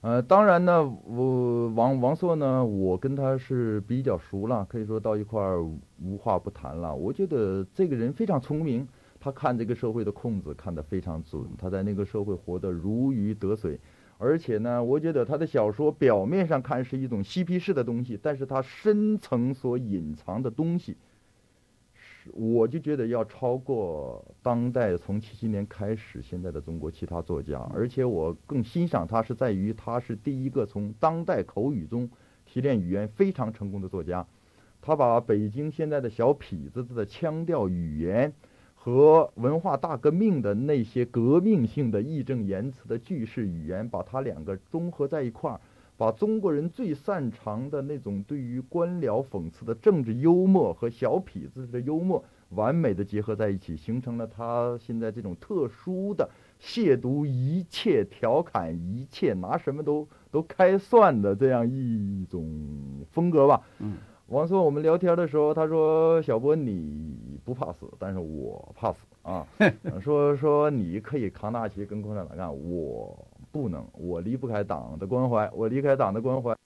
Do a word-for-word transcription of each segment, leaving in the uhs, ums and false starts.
呃，当然呢，我王王朔呢，我跟他是比较熟了，可以说到一块儿无话不谈了。我觉得这个人非常聪明，他看这个社会的空子看得非常准，他在那个社会活得如鱼得水。而且呢，我觉得他的小说表面上看是一种嬉皮士的东西，但是他深层所隐藏的东西，是我就觉得要超过当代从七七年开始现在的中国其他作家。而且我更欣赏他是在于他是第一个从当代口语中提炼语言非常成功的作家。他把北京现在的小痞子的腔调语言和文化大革命的那些革命性的义正言辞的句式语言，把它两个综合在一块儿，把中国人最擅长的那种对于官僚讽刺的政治幽默和小痞子的幽默完美的结合在一起，形成了他现在这种特殊的亵渎一切、调侃一切、拿什么都都开涮的这样一种风格吧。 嗯。 王朔，我们聊天的时候，他说：“小波，你不怕死，但是我怕死啊。说说你可以扛大旗跟共产党干，我不能，我离不开党的关怀，我离开党的关怀，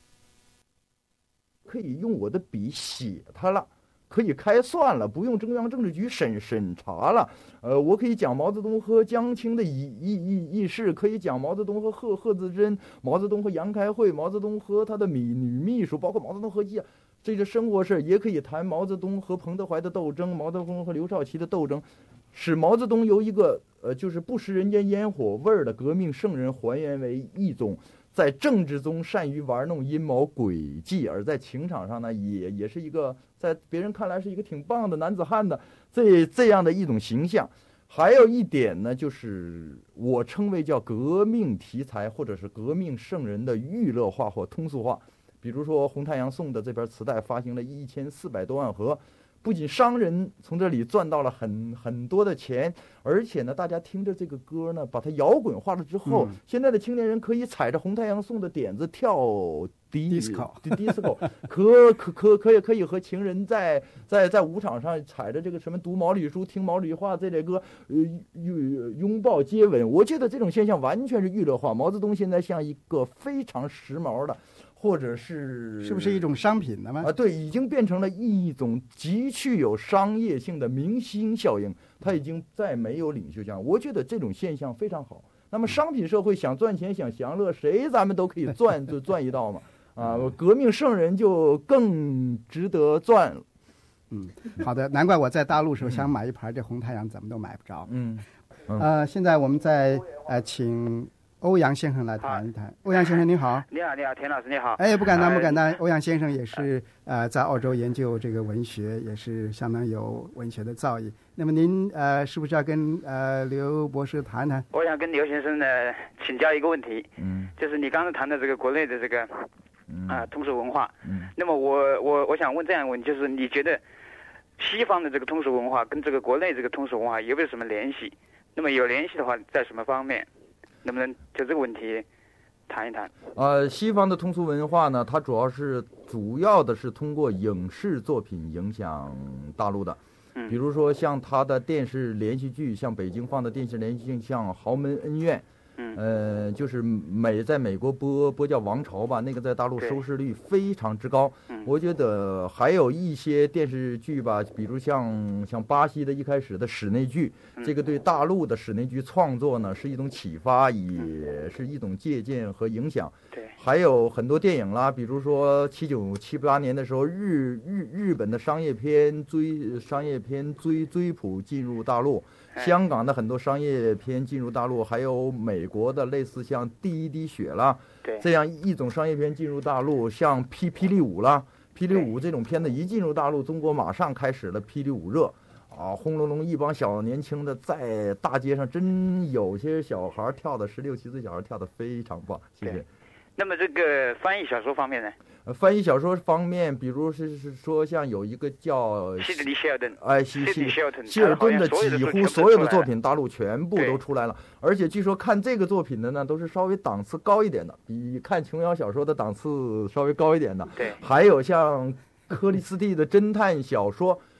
可以用我的笔写他了。”可以开算了，不用中央政治局审审查了。呃，我可以讲毛泽东和江青的轶轶轶轶事，可以讲毛泽东和贺贺子珍，毛泽东和杨开慧，毛泽东和他的女女秘书，包括毛泽东和叶，这个生活事也可以谈毛泽东和彭德怀的斗争，毛泽东和刘少奇的斗争，使毛泽东由一个呃就是不食人间烟火味儿的革命圣人还原为一种在政治中善于玩弄阴谋诡计，而在情场上呢，也也是一个在别人看来是一个挺棒的男子汉的这这样的一种形象。还有一点呢，就是我称为叫革命题材或者是革命圣人的娱乐化或通俗化。比如说红太阳送的这边磁带发行了一千四百多万盒，不仅商人从这里赚到了很很多的钱，而且呢，大家听着这个歌呢，把它摇滚化了之后，嗯、现在的青年人可以踩着红太阳送的点子跳迪 disco disco， 可可可可以可以和情人在在在舞场上踩着这个什么读毛主席书、听毛主席话这类歌，呃，拥抱接吻。我觉得这种现象完全是娱乐化。毛泽东现在像一个非常时髦的。或者是是不是一种商品的吗？ 啊，对，已经变成了一种极具有商业性的明星效应，它已经再没有领袖相。我觉得这种现象非常好。那么商品社会想赚钱想享乐，谁咱们都可以赚就赚一道嘛。啊，革命圣人就更值得赚了。 嗯，好的，难怪我在大陆时候想买一盘这红太阳，怎么都买不着。 嗯，嗯呃，现在我们再呃请欧阳先生来谈一谈。欧阳先生您好。 你好，你好，田老师你好。 哎，不敢当，不敢当。欧阳先生也是呃在澳洲研究这个文学，也是相当有文学的造诣。那么您呃是不是要跟呃刘博士谈谈？ 我想跟刘先生呢请教一个问题， 嗯， 就是你刚才谈的这个国内的这个嗯啊、呃、通俗文化， 嗯， 那么我我我想问这样一个问题，就是你觉得西方的这个通俗文化跟这个国内这个通俗文化有没有什么联系？那么有联系的话，在什么方面？能不能就这个问题谈一谈？ 呃，西方的通俗文化呢，它主要是主要的是通过影视作品影响大陆的。 嗯， 比如说像他的电视连续剧，像北京放的电视连续剧，像《豪门恩怨》， 嗯， 呃，就是美在美国播播叫《王朝》吧，那个在大陆收视率非常之高。 嗯， 我觉得还有一些电视剧吧，比如像像巴西的一开始的室内剧， 嗯， 这个对大陆的室内剧创作呢是一种启发，也是一种借鉴和影响。 对， 还有很多电影啦，比如说七九七八年的时候，日日日本的商业片追商业片追追捕进入大陆，香港的很多商业片进入大陆，还有美国的类似像《第一滴血》啦， 对， 这样一种商业片进入大陆，像霹霹雳舞啦，霹雳舞这种片子一进入大陆，中国马上开始了霹雳舞热。啊，轰隆隆一帮小年轻的在大街上，真有些小孩跳的十六七岁小孩跳的非常棒。谢谢。 那么这个翻译小说方面呢？ 呃，翻译小说方面，比如是是说像有一个叫希德尼·谢尔顿， 哎，希希希尔顿， 希尔顿的几乎所有的作品，大陆全部都出来了。而且据说看这个作品的呢，都是稍微档次高一点的，比看琼瑶小说的档次稍微高一点的。 对， 还有像克里斯蒂的侦探小说。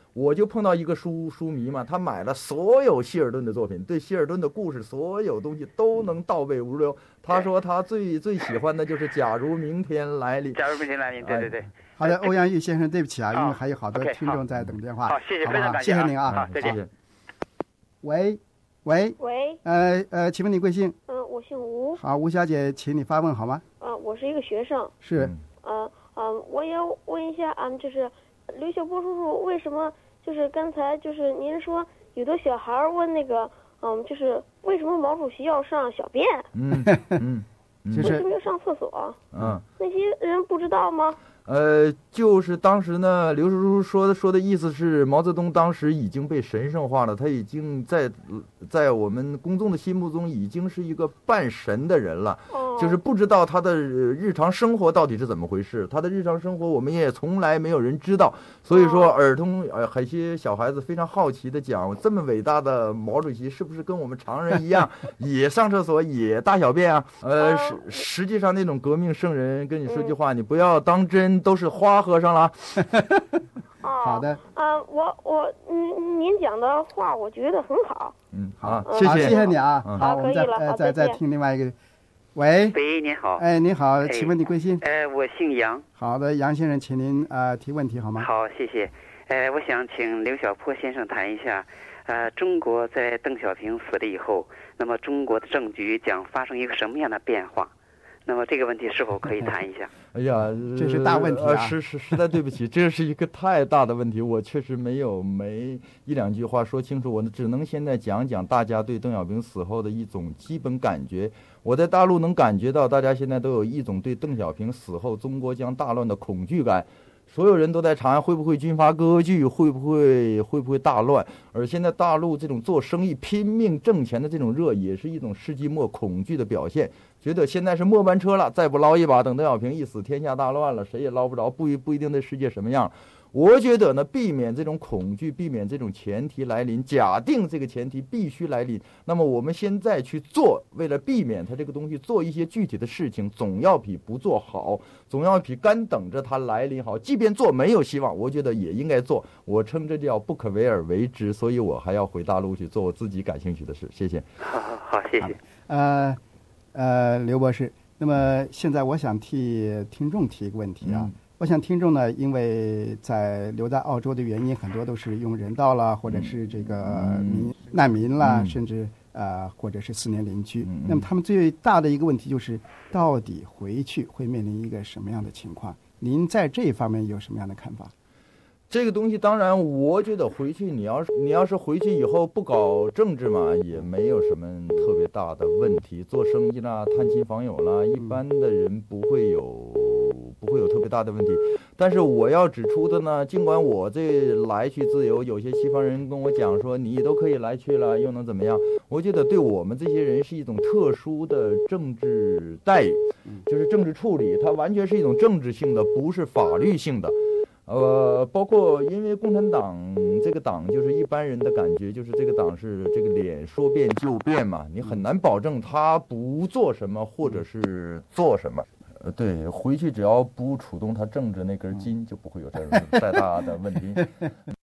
我就碰到一个书书迷嘛，他买了所有希尔顿的作品，对希尔顿的故事所有东西都能倒背如流。他说他最最喜欢的就是假如明天来临。 假如明天来临，对对对。 好的，欧阳玉先生，对不起啊， 好因为还有好多 OK， 听众在等电话。 好，谢谢， 好不好非常感谢啊， 谢谢您啊， 好，再见。 谢谢。 喂喂， 喂， 呃呃，请问你贵姓？ 嗯、我姓吴， 好，吴小姐，请你发问好吗？ 呃，我是一个学生， 是， 嗯呃呃，我也问一下，嗯，就是刘晓波叔叔，为什么就是刚才就是您说有的小孩问那个，嗯，就是为什么毛主席要上小便， 嗯嗯嗯， 就是为什么要上厕所？ 嗯。 那些人不知道吗？ 呃，就是当时呢，刘叔叔说的说的意思是，毛泽东当时已经被神圣化了，他已经在在我们公众的心目中已经是一个半神的人了， 哦， 就是不知道他的日常生活到底是怎么回事，他的日常生活我们也从来没有人知道，所以说儿童呃，有些小孩子非常好奇的讲，这么伟大的毛主席是不是跟我们常人一样，也上厕所也大小便啊？呃，实实际上那种革命圣人跟你说句话，你不要当真。都是花和尚了。 哦， 好的， 啊、我我嗯，您讲的话我觉得很好。 嗯，好， 嗯谢谢， 好谢谢你啊。 嗯好，我们再可以了呃再再好再见听另外一个。喂， 喂，您好。 哎，您好， 哎请问你贵姓？ 呃，我姓杨。 好的，杨先生，请您呃提问题好吗？ 好，谢谢。呃，我想请刘晓波先生谈一下，呃，中国在邓小平死了以后，那么中国的政局将发生一个什么样的变化？那么这个问题是否可以谈一下？ 哎呀， 这是大问题啊呃、实实实在对不起，这是一个太大的问题，我确实没有没一两句话说清楚，我只能现在讲讲大家对邓小平死后的一种基本感觉。我在大陆能感觉到，大家现在都有一种对邓小平死后中国将大乱的恐惧感。所有人都在查会不会军阀割据，会不会会不会大乱。而现在大陆这种做生意拼命挣钱的这种热，也是一种世纪末恐惧的表现。觉得现在是末班车了，再不捞一把，等邓小平一死，天下大乱了，谁也捞不着，不不一定这世界什么样。我觉得呢，避免这种恐惧，避免这种前提来临，假定这个前提必须来临，那么我们现在去做，为了避免它这个东西，做一些具体的事情，总要比不做好，总要比干等着它来临好。即便做没有希望，我觉得也应该做。我称这叫不可为而为之，所以我还要回大陆去做我自己感兴趣的事。谢谢。 好好好，谢谢。 呃呃，刘博士，那么现在我想替听众提一个问题啊。 嗯我想听众呢，因为在留在澳洲的原因，很多都是用人道啦，或者是这个民难民啦， 嗯甚至呃，或者是四年邻居。 嗯那么他们最大的一个问题就是，到底回去会面临一个什么样的情况？您在这一方面有什么样的看法？ 这个东西当然，我觉得回去你要是你要是回去以后不搞政治嘛，也没有什么特别大的问题。做生意啦、探亲访友啦，一般的人不会有不会有特别大的问题。但是我要指出的呢，尽管我这来去自由，有些西方人跟我讲说你都可以来去了，又能怎么样？我觉得对我们这些人是一种特殊的政治待遇，就是政治处理，它完全是一种政治性的，不是法律性的。呃，包括因为共产党这个党，就是一般人的感觉，就是这个党是这个脸说变就变嘛，你很难保证他不做什么或者是做什么。呃，对，回去只要不触动他政治那根筋，就不会有这种太大的问题。